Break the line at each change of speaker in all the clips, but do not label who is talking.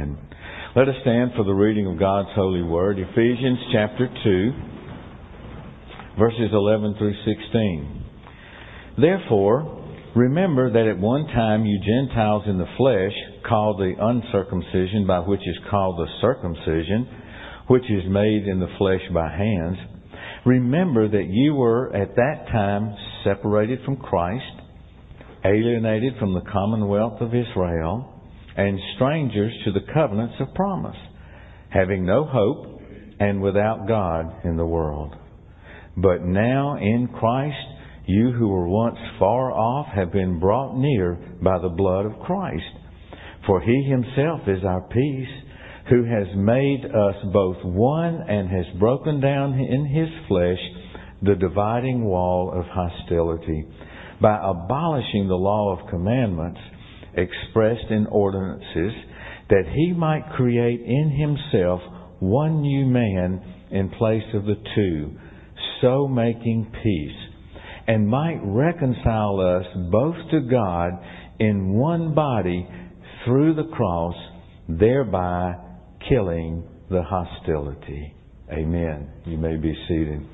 Amen. Let us stand for the reading of God's holy word. Ephesians chapter 2, verses 11 through 16. Therefore, remember that at one time you Gentiles in the flesh, called the uncircumcision, by which is called the circumcision, which is made in the flesh by hands. Remember that you were at that time separated from Christ, alienated from the commonwealth of Israel, and strangers to the covenants of promise, having no hope and without God in the world. But now in Christ, you who were once far off have been brought near by the blood of Christ. For He Himself is our peace, who has made us both one and has broken down in His flesh the dividing wall of hostility, by abolishing the law of commandments expressed in ordinances, that He might create in Himself one new man in place of the two, so making peace, and might reconcile us both to God in one body through the cross, thereby killing the hostility. Amen. You may be seated.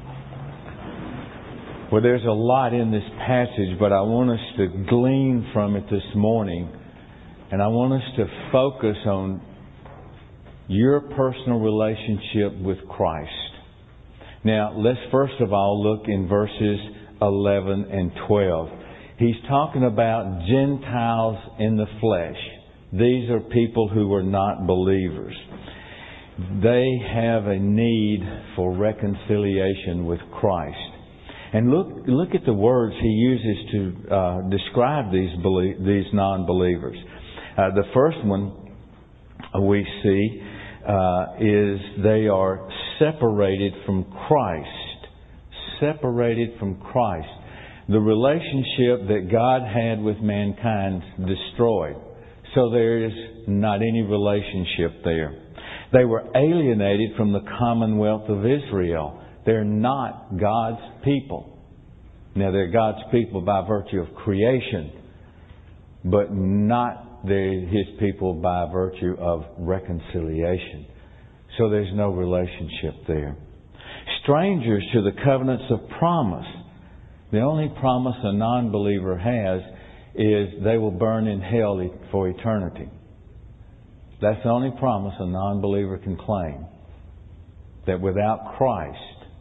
Well, there's a lot in this passage, but I want us to glean from it this morning. And I want us to focus on your personal relationship with Christ. Now, let's first of all look in verses 11 and 12. He's talking about Gentiles in the flesh. These are people who are not believers. They have a need for reconciliation with Christ. And look at the words he uses to describe these non-believers. The first one we see is they are separated from Christ. Separated from Christ. The relationship that God had with mankind destroyed. So there is not any relationship there. They were alienated from the commonwealth of Israel. They're not God's people. Now, they're God's people by virtue of creation, but not His people by virtue of reconciliation. So there's no relationship there. Strangers to the covenants of promise. The only promise a non-believer has is they will burn in hell for eternity. That's the only promise a non-believer can claim. That without Christ,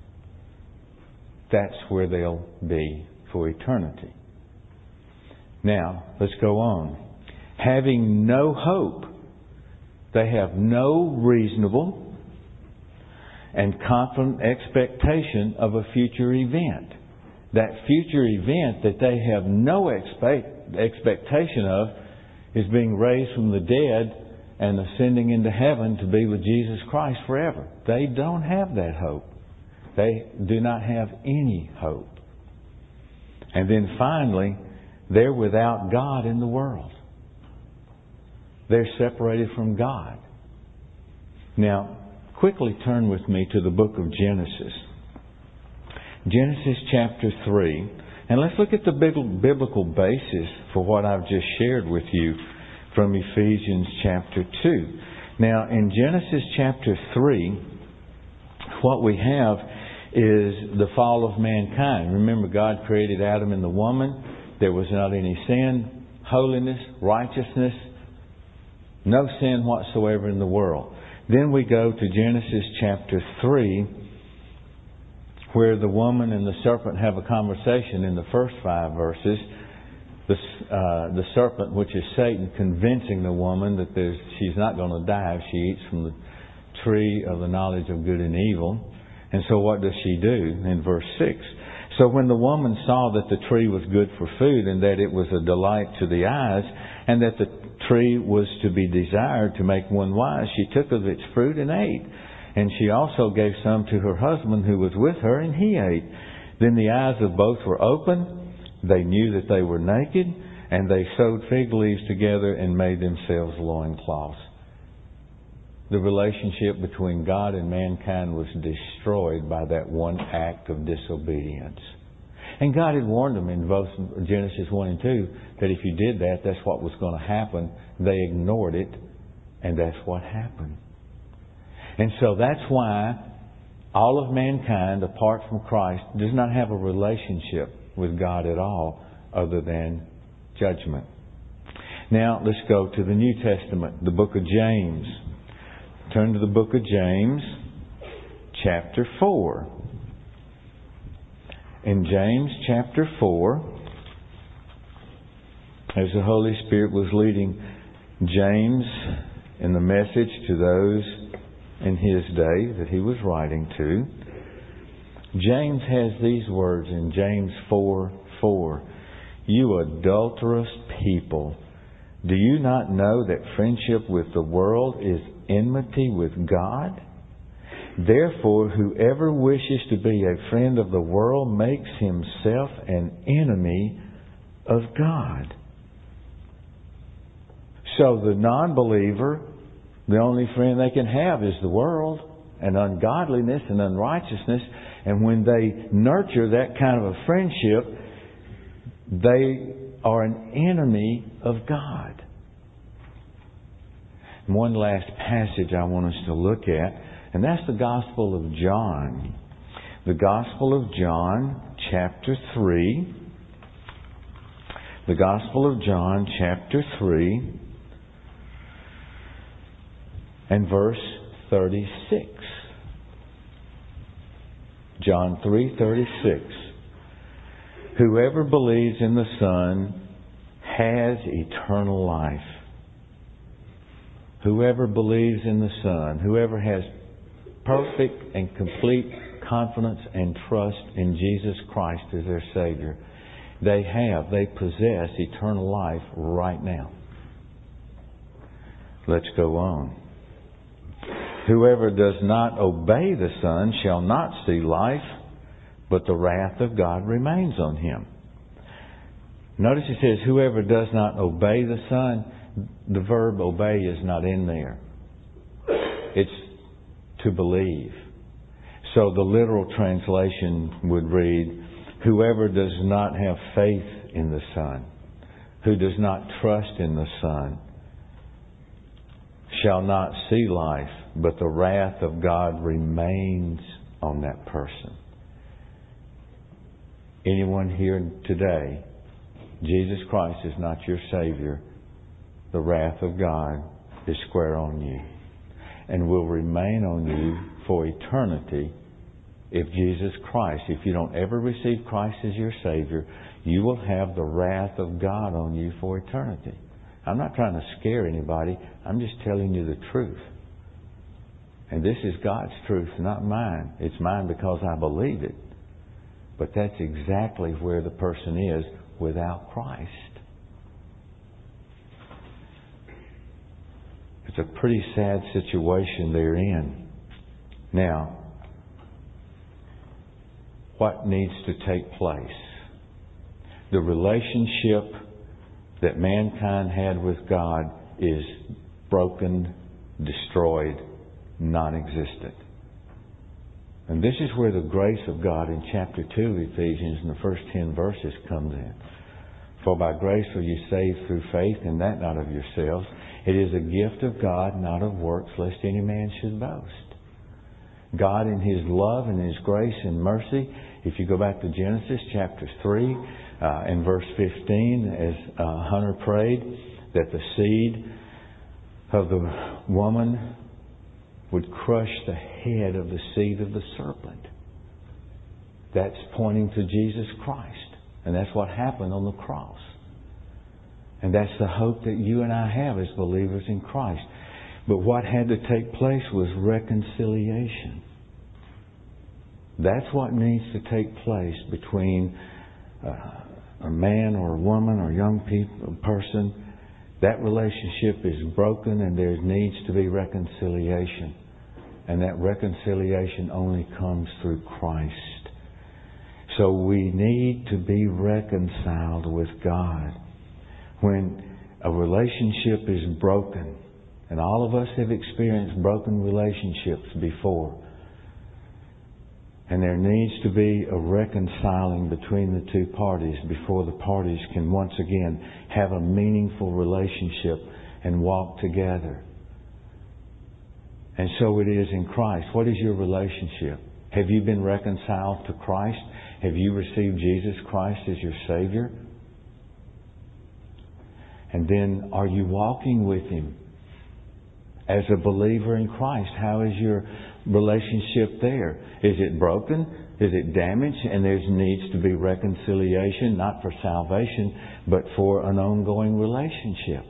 that's where they'll be for eternity. Now, let's go on. Having no hope, they have no reasonable and confident expectation of a future event. That future event that they have no expectation of is being raised from the dead and ascending into heaven to be with Jesus Christ forever. They don't have that hope. They do not have any hope. And then finally, they're without God in the world. They're separated from God. Now, quickly turn with me to the book of Genesis. Genesis chapter 3. And let's look at the biblical basis for what I've just shared with you from Ephesians chapter 2. Now, in Genesis chapter 3, what we have is the fall of mankind. Remember, God created Adam and the woman. There was not any sin, holiness, righteousness, no sin whatsoever in the world. Then we go to Genesis chapter 3, where the woman and the serpent have a conversation in the first 5 verses. The serpent, which is Satan, convincing the woman that she's not going to die if she eats from the tree of the knowledge of good and evil. And so what does she do in verse 6? So when the woman saw that the tree was good for food, and that it was a delight to the eyes, and that the tree was to be desired to make one wise, she took of its fruit and ate. And she also gave some to her husband who was with her, and he ate. Then the eyes of both were opened. They knew that they were naked, and they sewed fig leaves together and made themselves loincloths. The relationship between God and mankind was destroyed by that one act of disobedience. And God had warned them in both Genesis 1 and 2 that if you did that, that's what was going to happen. They ignored it And that's what happened. And so that's why all of mankind, apart from Christ, does not have a relationship with God at all other than judgment. Now, let's go to the New Testament, the book of James. Turn to the book of James, chapter 4. In James chapter 4, as the Holy Spirit was leading James in the message to those in his day that he was writing to, James has these words in James 4:4. You adulterous people, do you not know that friendship with the world is enmity with God? Therefore, whoever wishes to be a friend of the world makes himself an enemy of God. So the non-believer, the only friend they can have is the world and ungodliness and unrighteousness. And when they nurture that kind of a friendship, they are an enemy of God. And one last passage I want us to look at, and that's the Gospel of John. The Gospel of John, chapter 3. The Gospel of John, chapter 3, and verse 36. John 3:36. Whoever believes in the Son has eternal life. Whoever believes in the Son, whoever has perfect and complete confidence and trust in Jesus Christ as their Savior, they possess eternal life right now. Let's go on. Whoever does not obey the Son shall not see life, but the wrath of God remains on him. Notice it says, whoever does not obey the Son. The verb obey is not in there. It's to believe. So the literal translation would read, whoever does not have faith in the Son, who does not trust in the Son, shall not see life, but the wrath of God remains on that person. Anyone here today, Jesus Christ is not your Savior, the wrath of God is square on you and will remain on you for eternity. If Jesus Christ, if you don't ever receive Christ as your Savior, you will have the wrath of God on you for eternity. I'm not trying to scare anybody. I'm just telling you the truth. And this is God's truth, not mine. It's mine because I believe it. But that's exactly where the person is without Christ. It's a pretty sad situation they're in. Now, what needs to take place? The relationship that mankind had with God is broken, destroyed, non-existent. And this is where the grace of God in chapter 2 of Ephesians in the first 10 verses comes in. For by grace are you saved through faith, and that not of yourselves. It is a gift of God, not of works, lest any man should boast. God in His love and His grace and mercy, if you go back to Genesis chapter 3 and verse 15, as Hunter prayed, that the seed of the woman would crush the head of the seed of the serpent. That's pointing to Jesus Christ. And that's what happened on the cross. And that's the hope that you and I have as believers in Christ. But what had to take place was reconciliation. That's what needs to take place between a man or a woman or young person. That relationship is broken and there needs to be reconciliation. And that reconciliation only comes through Christ. So we need to be reconciled with God. When a relationship is broken, and all of us have experienced broken relationships before, and there needs to be a reconciling between the two parties before the parties can once again have a meaningful relationship and walk together. And so it is in Christ. What is your relationship? Have you been reconciled to Christ? Have you received Jesus Christ as your Savior? And then, are you walking with Him as a believer in Christ? How is your relationship there? Is it broken? Is it damaged? And there needs to be reconciliation, not for salvation, but for an ongoing relationship.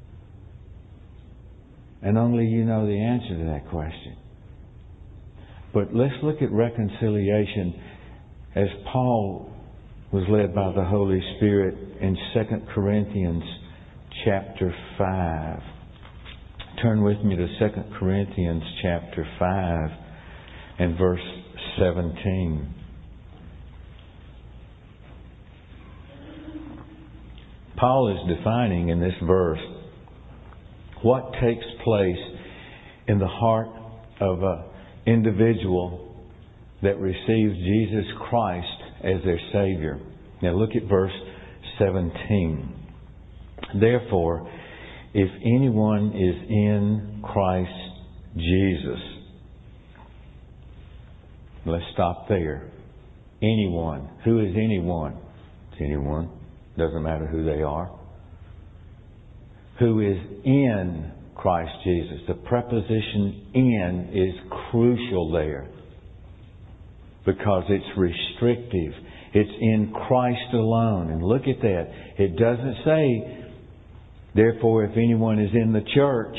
And only you know the answer to that question. But let's look at reconciliation as Paul was led by the Holy Spirit in 2 Corinthians chapter 5. Turn with me to 2 Corinthians chapter 5 and verse 17. Paul is defining in this verse what takes place in the heart of an individual that receives Jesus Christ as their Savior. Now look at verse 17. Therefore, if anyone is in Christ Jesus. Let's stop there. Anyone. Who is anyone? It's anyone. Doesn't matter who they are. Who is in Christ Jesus. The preposition in is crucial there, because it's restrictive. It's in Christ alone. And look at that. It doesn't say, therefore, if anyone is in the church.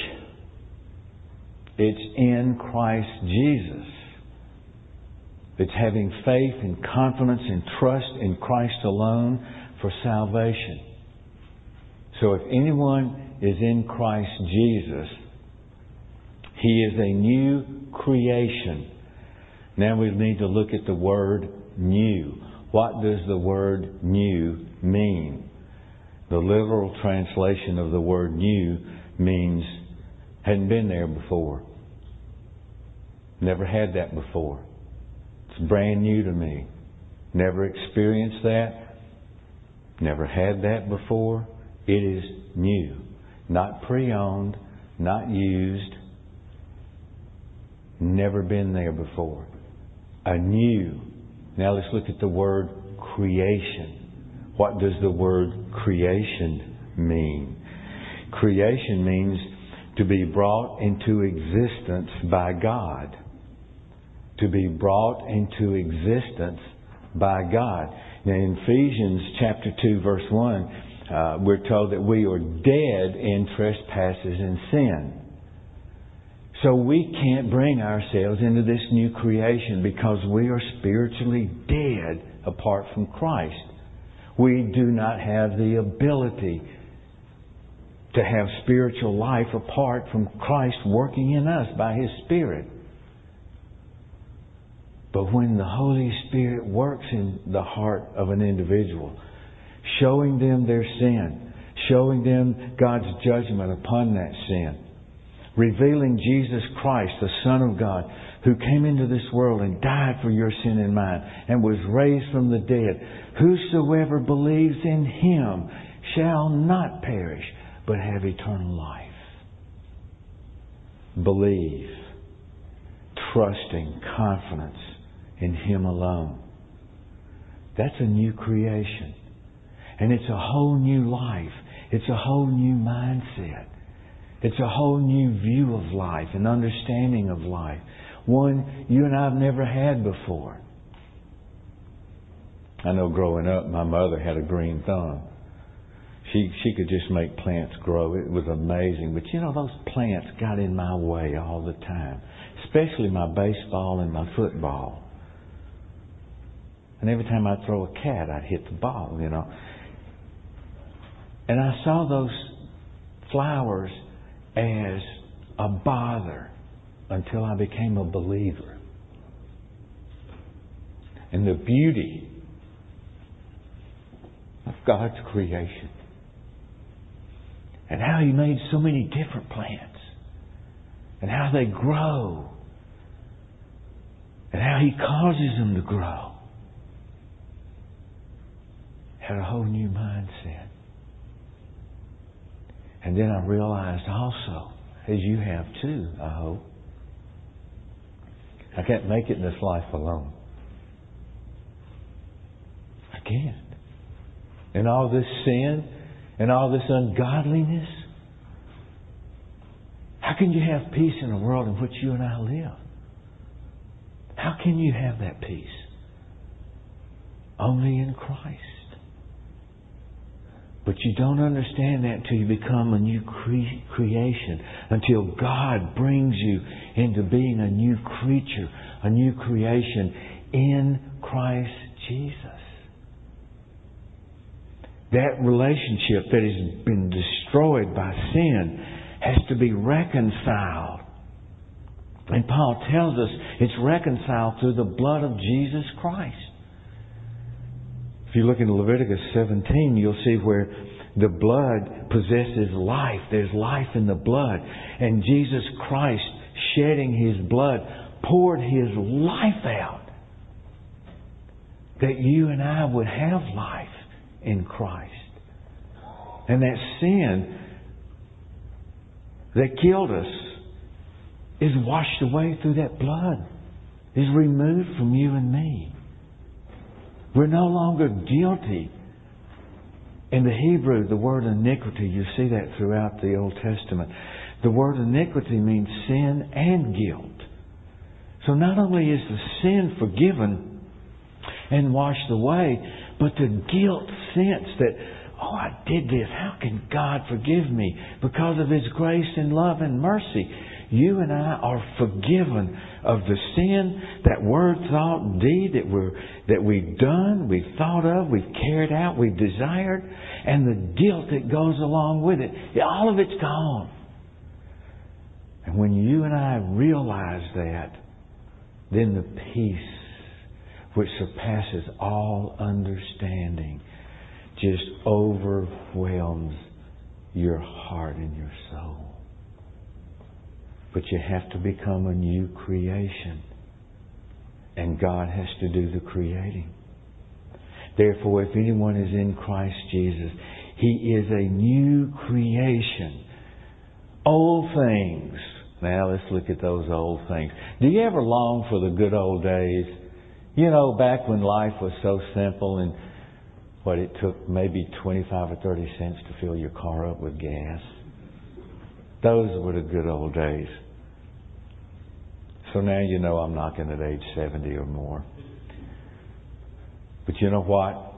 It's in Christ Jesus. It's having faith and confidence and trust in Christ alone for salvation. So if anyone is in Christ Jesus, he is a new creation. Now we need to look at the word new. What does the word new mean? The literal translation of the word new means hadn't been there before. Never had that before. It's brand new to me. Never experienced that. Never had that before. It is new. Not pre-owned, not used. Never been there before. A new. Now let's look at the word creation. What does the word creation mean? Creation means to be brought into existence by God. To be brought into existence by God. Now in Ephesians chapter 2 verse 1, we're told that we are dead in trespasses and sin. So we can't bring ourselves into this new creation because we are spiritually dead apart from Christ. We do not have the ability to have spiritual life apart from Christ working in us by His Spirit. But when the Holy Spirit works in the heart of an individual, showing them their sin, showing them God's judgment upon that sin, revealing Jesus Christ, the Son of God, who came into this world and died for your sin and mine, and was raised from the dead. Whosoever believes in Him shall not perish, but have eternal life. Believe, trusting, confidence in Him alone. That's a new creation. And it's a whole new life. It's a whole new mindset. It's a whole new view of life and understanding of life. One you and I have never had before. I know growing up, my mother had a green thumb. She could just make plants grow. It was amazing. But you know, those plants got in my way all the time. Especially my baseball and my football. And every time I'd throw a cat, I'd hit the ball, you know. And I saw those flowers as a bother until I became a believer. And the beauty of God's creation. And how He made so many different plants. And how they grow. And how He causes them to grow. Had a whole new mindset. And then I realized also, as you have too, I hope, I can't make it in this life alone. I can't. And all this sin and all this ungodliness, how can you have peace in a world in which you and I live? How can you have that peace? Only in Christ. But you don't understand that until you become a new creation. Until God brings you into being a new creature, a new creation in Christ Jesus. That relationship that has been destroyed by sin has to be reconciled. And Paul tells us it's reconciled through the blood of Jesus Christ. If you look in Leviticus 17, you'll see where the blood possesses life. There's life in the blood. And Jesus Christ, shedding His blood, poured His life out that you and I would have life in Christ. And that sin that killed us is washed away through that blood, is removed from you and me. We're no longer guilty. In the Hebrew, the word iniquity, you see that throughout the Old Testament. The word iniquity means sin and guilt. So not only is the sin forgiven and washed away, but the guilt sense that, oh, I did this. How can God forgive me? Because of His grace and love and mercy. You and I are forgiven of the sin, that word, thought, deed that we've done, we've thought of, we've carried out, we've desired, and the guilt that goes along with it. All of it's gone. And when you and I realize that, then the peace which surpasses all understanding just overwhelms your heart and your soul. But you have to become a new creation. And God has to do the creating. Therefore, if anyone is in Christ Jesus, he is a new creation. Old things. Now let's look at those old things. Do you ever long for the good old days? You know, back when life was so simple and it took maybe 25 or 30 cents to fill your car up with gas. Those were the good old days. So now you know I'm knocking at age 70 or more. But you know what?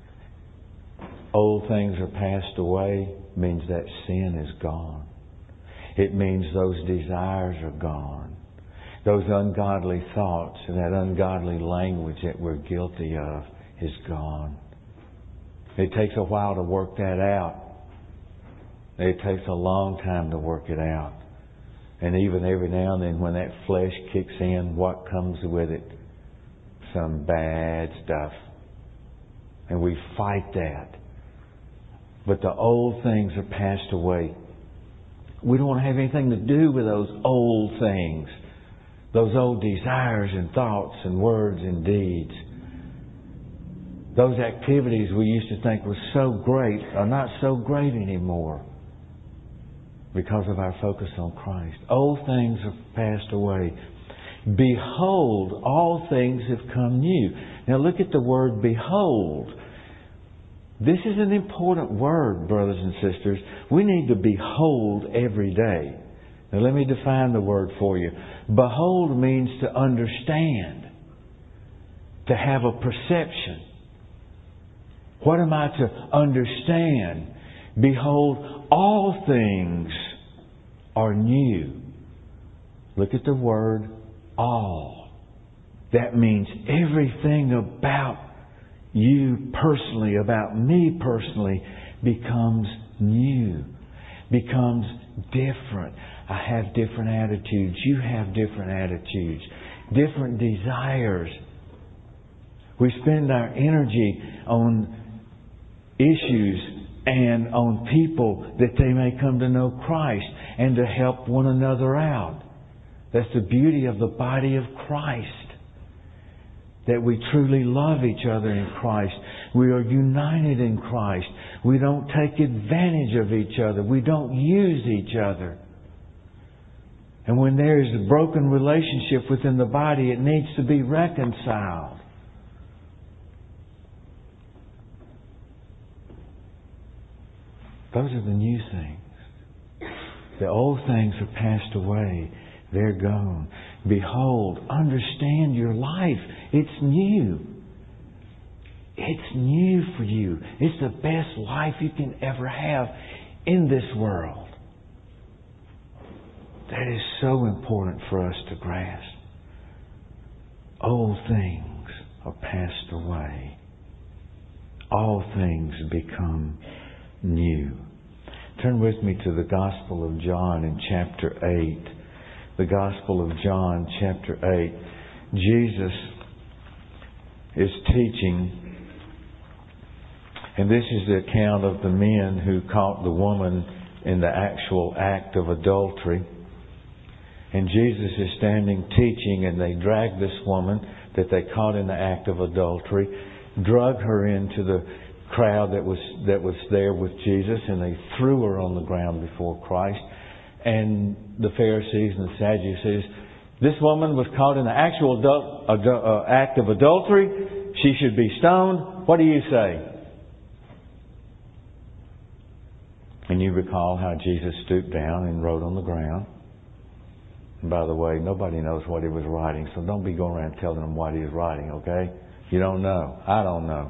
Old things are passed away means that sin is gone. It means those desires are gone. Those ungodly thoughts and that ungodly language that we're guilty of is gone. It takes a while to work that out. It takes a long time to work it out. And even every now and then when that flesh kicks in, what comes with it? Some bad stuff. And we fight that. But the old things are passed away. We don't want to have anything to do with those old things. Those old desires and thoughts and words and deeds. Those activities we used to think were so great are not so great anymore because of our focus on Christ. Old things have passed away. Behold, all things have come new. Now look at the word behold. This is an important word, brothers and sisters. We need to behold every day. Now let me define the word for you. Behold means to understand, to have a perception. What am I to understand? Behold, all things are new. Look at the word all. That means everything about you personally, about me personally, becomes new, becomes different. I have different attitudes. You have different attitudes, different desires. We spend our energy on issues and on people that they may come to know Christ and to help one another out. That's the beauty of the body of Christ. That we truly love each other in Christ. We are united in Christ. We don't take advantage of each other. We don't use each other. And when there is a broken relationship within the body, it needs to be reconciled. Those are the new things. The old things are passed away. They're gone. Behold, understand your life. It's new. It's new for you. It's the best life you can ever have in this world. That is so important for us to grasp. Old things are passed away. All things become new. Turn with me to the Gospel of John in chapter 8. The Gospel of John, chapter 8. Jesus is teaching, and this is the account of the men who caught the woman in the actual act of adultery. And Jesus is standing teaching, and they drag this woman that they caught in the act of adultery, drug her into the crowd that was there with Jesus, and they threw her on the ground before Christ. And the Pharisees and the Sadducees, this woman was caught in the actual act of adultery. She should be stoned. What do you say? And you recall how Jesus stooped down and wrote on the ground. And by the way, nobody knows what he was writing, so don't be going around telling them what he was writing, okay? You don't know. I don't know.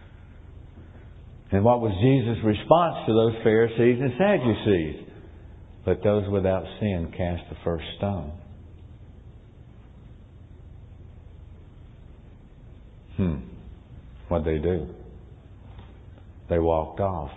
And what was Jesus' response to those Pharisees and Sadducees? Let those without sin cast the first stone. What'd they do? They walked off.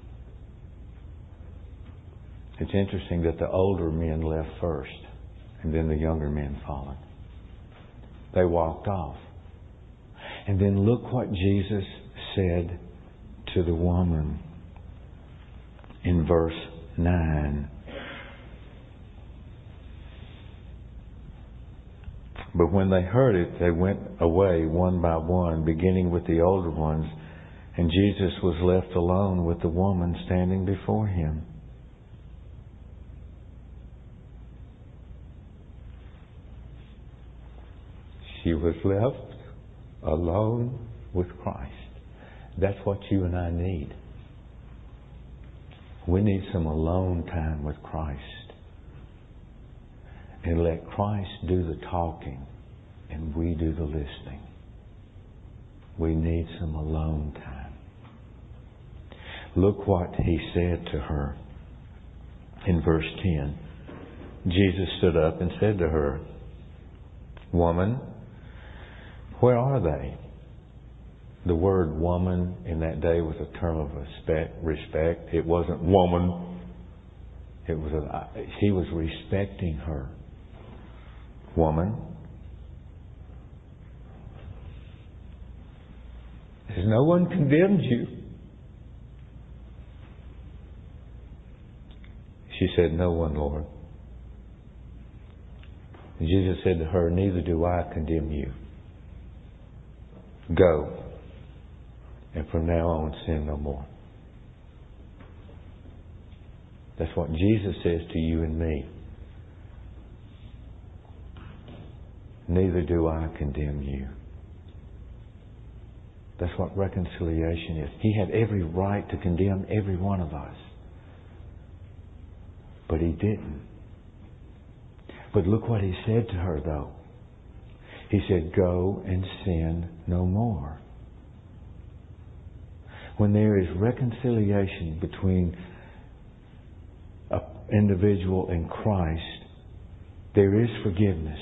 It's interesting that the older men left first, and then the younger men followed. They walked off. And then look what Jesus said to the woman in verse 9. But when they heard it, they went away one by one, beginning with the older ones, and Jesus was left alone with the woman standing before him. She was left alone with Christ. That's what you and I need. We need some alone time with Christ. And let Christ do the talking and we do the listening. We need some alone time. Look what he said to her in verse 10. Jesus stood up and said to her, "Woman, where are they?" The word woman in that day was a term of respect. It wasn't woman. It was he was respecting her. Woman, has no one condemned you? She said, "No one, Lord." And Jesus said to her, "Neither do I condemn you. Go, and from now on sin no more." That's what Jesus says to you and me. Neither do I condemn you. That's what reconciliation is. He had every right to condemn every one of us. But he didn't. But look what he said to her, though. He said, "Go and sin no more." When there is reconciliation between an individual and Christ, there is forgiveness.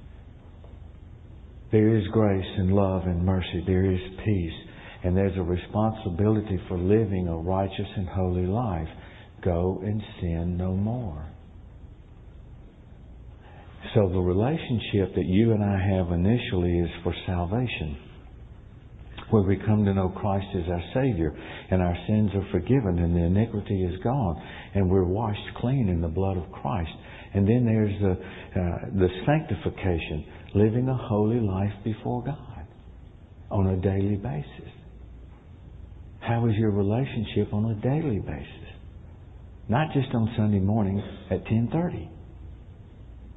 There is grace and love and mercy. There is peace. And there's a responsibility for living a righteous and holy life. Go and sin no more. So the relationship that you and I have initially is for salvation, where we come to know Christ as our Savior, and our sins are forgiven, and the iniquity is gone, and we're washed clean in the blood of Christ. And then there's the sanctification, living a holy life before God on a daily basis. How is your relationship on a daily basis? Not just on Sunday morning at 10:30.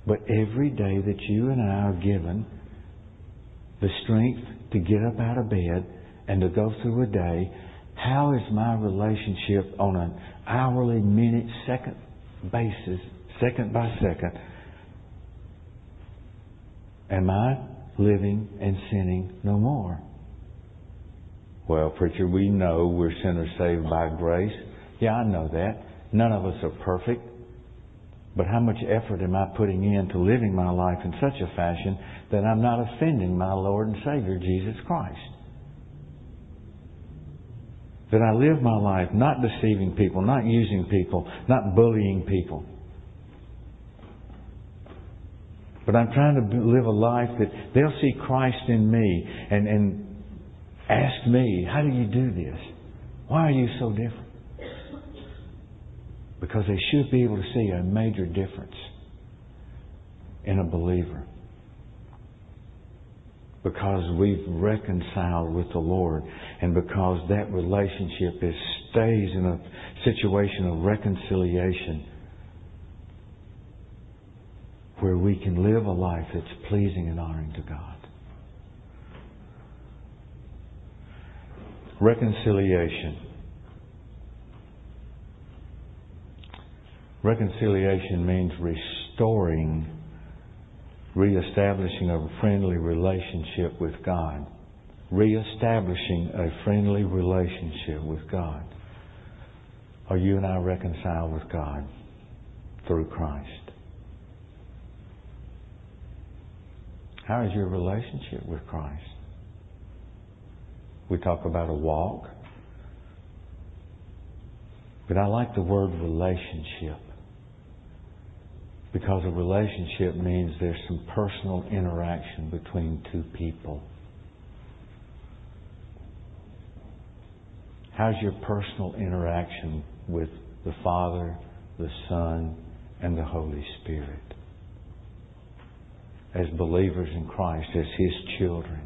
But every day that you and I are given the strength to get up out of bed and to go through a day, how is my relationship on an hourly, minute, second basis, second by second? Am I living and sinning no more? Well, preacher, we know we're sinners saved by grace. Yeah, I know that. None of us are perfect. But how much effort am I putting into living my life in such a fashion that I'm not offending my Lord and Savior, Jesus Christ? That I live my life not deceiving people, not using people, not bullying people. But I'm trying to live a life that they'll see Christ in me and ask me, how do you do this? Why are you so different? Because they should be able to see a major difference in a believer. Because we've reconciled with the Lord, and because that relationship stays in a situation of reconciliation where we can live a life that's pleasing and honoring to God. Reconciliation. Reconciliation means reestablishing a friendly relationship with God. Reestablishing a friendly relationship with God. Are you and I reconciled with God through Christ? How is your relationship with Christ? We talk about a walk, but I like the word relationship, because a relationship means there's some personal interaction between two people. How's your personal interaction with the Father, the Son, and the Holy Spirit? As believers in Christ, as His children.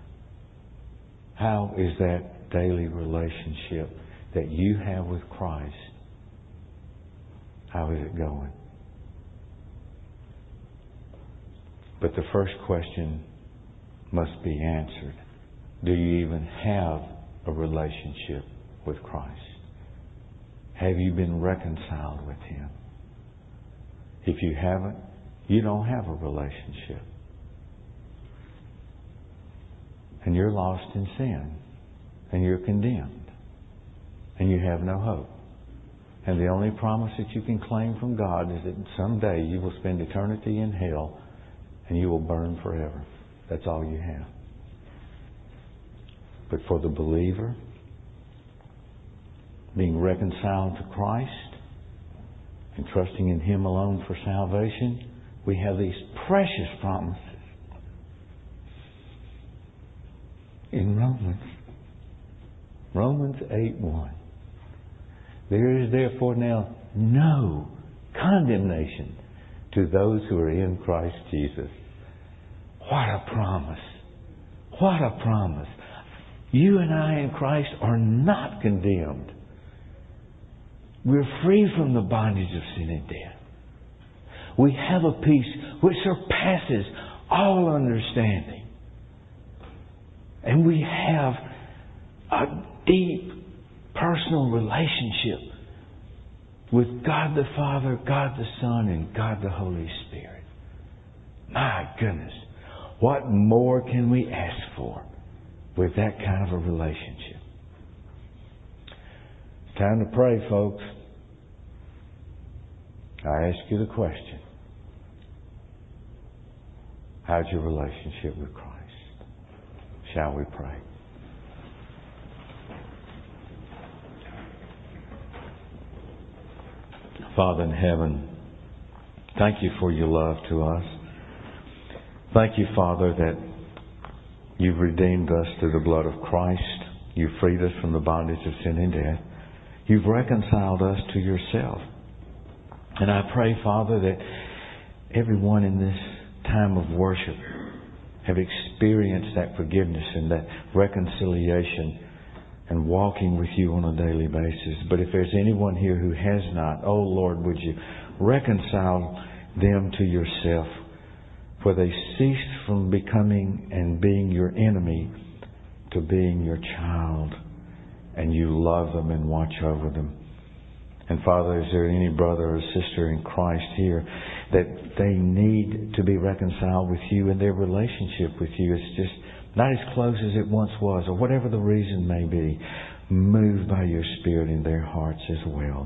How is that daily relationship that you have with Christ? How is it going? But the first question must be answered. Do you even have a relationship with Christ? Have you been reconciled with Him? If you haven't, you don't have a relationship. And you're lost in sin. And you're condemned. And you have no hope. And the only promise that you can claim from God is that someday you will spend eternity in hell and you will burn forever. That's all you have. But for the believer, being reconciled to Christ and trusting in Him alone for salvation, we have these precious promises in Romans 8:1. There is therefore now no condemnation to those who are in Christ Jesus. What a promise! What a promise! You and I in Christ are not condemned. We're free from the bondage of sin and death. We have a peace which surpasses all understanding. And we have a deep personal relationship with God the Father, God the Son, and God the Holy Spirit. My goodness, what more can we ask for with that kind of a relationship? It's time to pray, folks. I ask you the question. How's your relationship with Christ? Shall we pray? Father in heaven, thank you for your love to us. Thank you, Father, that you've redeemed us through the blood of Christ. You've freed us from the bondage of sin and death. You've reconciled us to yourself. And I pray, Father, that everyone in this time of worship have experienced that forgiveness and that reconciliation and walking with you on a daily basis. But if there's anyone here who has not, oh Lord, would you reconcile them to yourself, for they ceased from becoming and being your enemy to being your child, and you love them and watch over them. And Father, is there any brother or sister in Christ here that they need to be reconciled with you in their relationship with you? It's just not as close as it once was, or whatever the reason may be. Move by your Spirit in their hearts as well.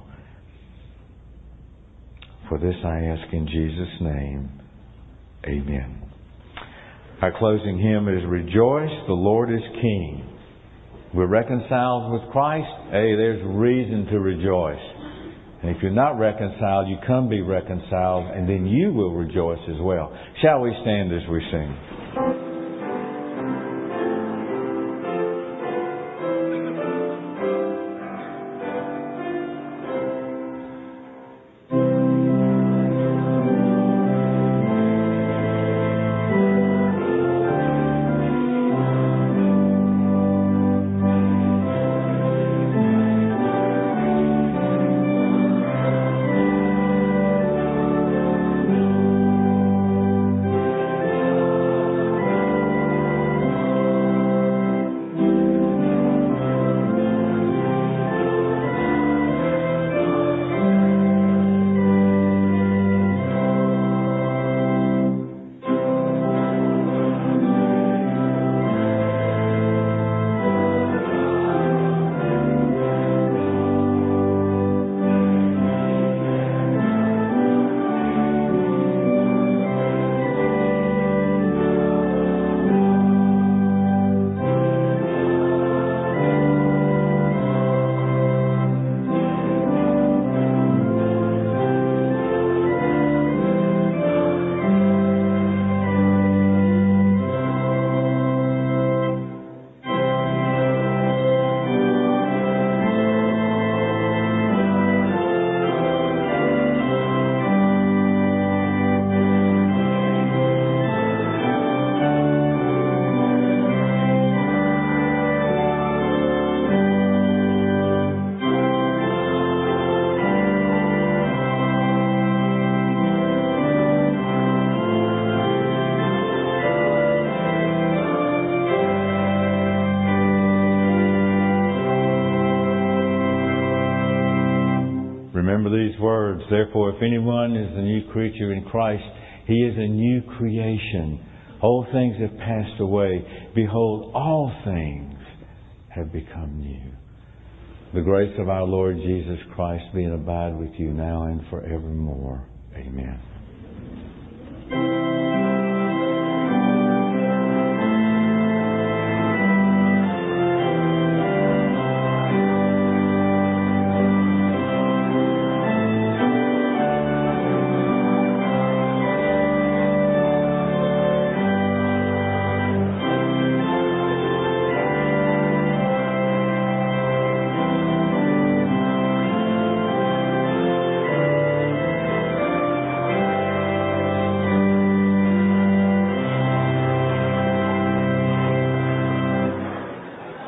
For this I ask in Jesus' name. Amen. Our closing hymn is Rejoice, the Lord is King. We're reconciled with Christ. Hey, there's reason to rejoice. And if you're not reconciled, you come be reconciled, and then you will rejoice as well. Shall we stand as we sing? Remember these words, therefore, if anyone is a new creature in Christ, he is a new creation. Old things have passed away. Behold, all things have become new. The grace of our Lord Jesus Christ be and abide with you now and forevermore. Amen.